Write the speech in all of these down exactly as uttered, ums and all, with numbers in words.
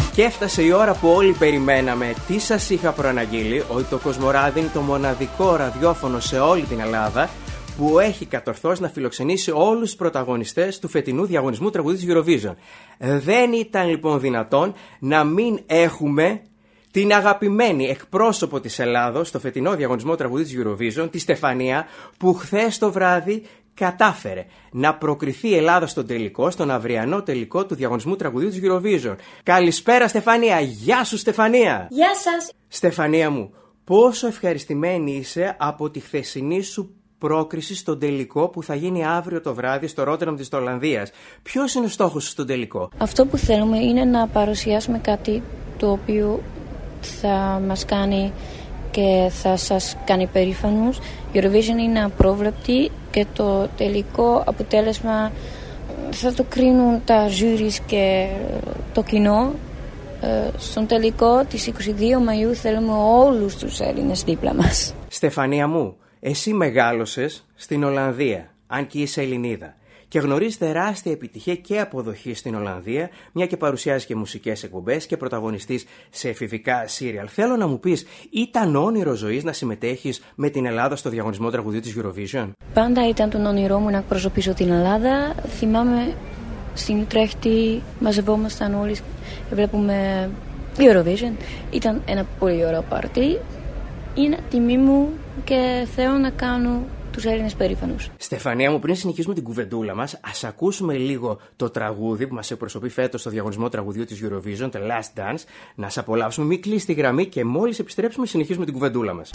Και έφτασε η ώρα που όλοι περιμέναμε. Τι σας είχα προαναγγείλει? Ότι το Κοσμοράδι είναι το μοναδικό ραδιόφωνο σε όλη την Ελλάδα που έχει κατορθώσει να φιλοξενήσει όλους τους πρωταγωνιστές του φετινού διαγωνισμού τραγουδί της Eurovision. Δεν ήταν λοιπόν δυνατόν να μην έχουμε την αγαπημένη εκπρόσωπο της Ελλάδος στο φετινό διαγωνισμό τραγουδί της Eurovision, τη Στεφανία, που χθες το βράδυ κατάφερε να προκριθεί η Ελλάδα στον τελικό, στον αυριανό τελικό του διαγωνισμού τραγουδιού της Eurovision. Καλησπέρα Στεφανία, γεια σου Στεφανία! Γεια σας! Στεφανία μου, πόσο ευχαριστημένη είσαι από τη χθεσινή σου πρόκριση στον τελικό που θα γίνει αύριο το βράδυ στο Ρότερνταμ της Ολλανδίας. Ποιος είναι ο στόχος σου στον τελικό? Αυτό που θέλουμε είναι να παρουσιάσουμε κάτι το οποίο θα μας κάνει και θα σας κάνει περήφανους. Η Eurovision είναι απρόβλεπτη και το τελικό αποτέλεσμα θα το κρίνουν τα ζούρις και το κοινό. Στον τελικό της εικοστή δεύτερη Μαΐου θέλουμε όλους τους Έλληνες δίπλα μας. Στεφανία μου, εσύ μεγάλωσες στην Ολλανδία, αν και είσαι Ελληνίδα, και γνωρίζεις τεράστια επιτυχία και αποδοχή στην Ολλανδία, μια και παρουσιάζει και μουσικές εκπομπές και πρωταγωνιστής σε εφηβικά σύριαλ. Θέλω να μου πεις, ήταν όνειρο ζωής να συμμετέχεις με την Ελλάδα στο διαγωνισμό τραγουδιού της Eurovision? Πάντα ήταν τον όνειρό μου να εκπροσωπήσω την Ελλάδα. Θυμάμαι στην Ουτρέχτη μαζευόμασταν όλοι, βλέπουμε Eurovision. Ήταν ένα πολύ ωραίο πάρτι. Είναι τιμή μου και θέλω να κάνω τους Έλληνες περήφανους. Στεφανία μου, πριν συνεχίσουμε την κουβεντούλα μας, ας ακούσουμε λίγο το τραγούδι που μας εκπροσωπεί φέτος στο διαγωνισμό τραγουδιού της Eurovision, το Last Dance. Να σας απολαύσουμε, μην κλείσει τη γραμμή και μόλις επιστρέψουμε συνεχίζουμε την κουβεντούλα μας.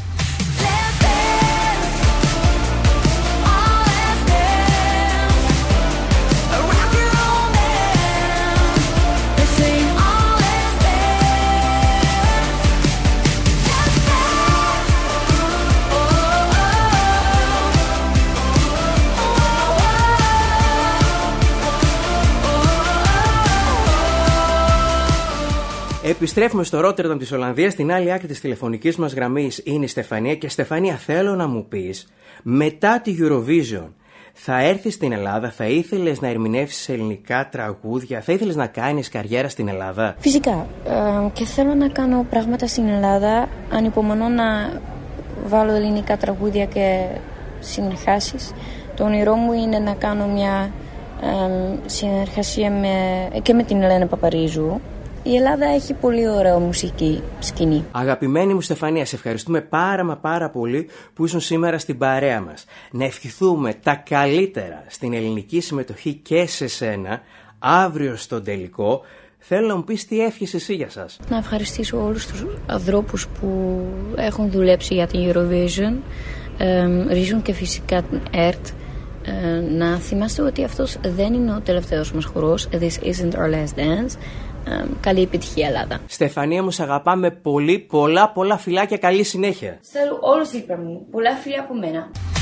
Επιστρέφουμε στο Ρότερνταμ της Ολλανδίας, στην άλλη άκρη της τηλεφωνικής μας γραμμής είναι η Στεφανία. Και Στεφανία, θέλω να μου πεις, μετά τη Eurovision θα έρθεις στην Ελλάδα, θα ήθελες να ερμηνεύσεις ελληνικά τραγούδια, θα ήθελες να κάνεις καριέρα στην Ελλάδα? Φυσικά, ε, και θέλω να κάνω πράγματα στην Ελλάδα. Ανυπομονώ να βάλω ελληνικά τραγούδια και συνεργάσεις. Το όνειρό μου είναι να κάνω μια ε, συνεργασία με, και με την Ελένα Παπαρίζου. Η Ελλάδα έχει πολύ ωραία μουσική σκηνή. Αγαπημένη μου Στεφανία, σε ευχαριστούμε πάρα μα πάρα πολύ που ήσουν σήμερα στην παρέα μας. Να ευχηθούμε τα καλύτερα στην ελληνική συμμετοχή και σε σένα αύριο στον τελικό. Θέλω να μου πεις τι εύχεσαι εσύ για σας. Να ευχαριστήσω όλους τους ανθρώπους που έχουν δουλέψει για την Eurovision, ε, Ρίζουν και φυσικά την ΕΡΤ. Ε, να θυμάστε ότι αυτός δεν είναι ο τελευταίος μας χορός. This isn't our last dance. Um, καλή επιτυχία Ελλάδα. Στεφανία μου, σε αγαπάμε πολύ, πολλά πολλά φιλάκια, καλή συνέχεια. Θέλω όλους δίπλα μου, πολλά φιλιά από μένα.